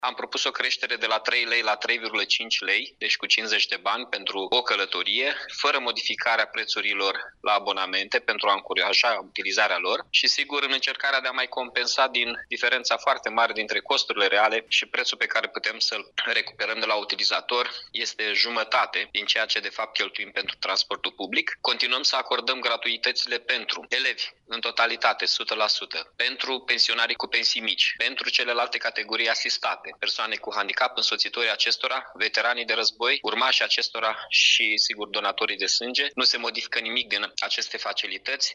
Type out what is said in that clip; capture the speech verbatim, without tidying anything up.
Am propus o creștere de la trei lei la trei virgulă cinci lei, deci cu cincizeci de bani pentru o călătorie, fără modificarea prețurilor la abonamente pentru a încuraja utilizarea lor și, sigur, în încercarea de a mai compensa din diferența foarte mare dintre costurile reale și prețul pe care putem să-l recuperăm de la utilizator, este jumătate din ceea ce de fapt cheltuim pentru transportul public. Continuăm să acordăm gratuitățile pentru elevi în totalitate, o sută la sută, pentru pensionarii cu pensii mici, pentru celelalte categorii asistate, persoane cu handicap, însoțitorii acestora, veteranii de război, urmașii acestora și, sigur, donatorii de sânge. Nu se modifică nimic din aceste facilități.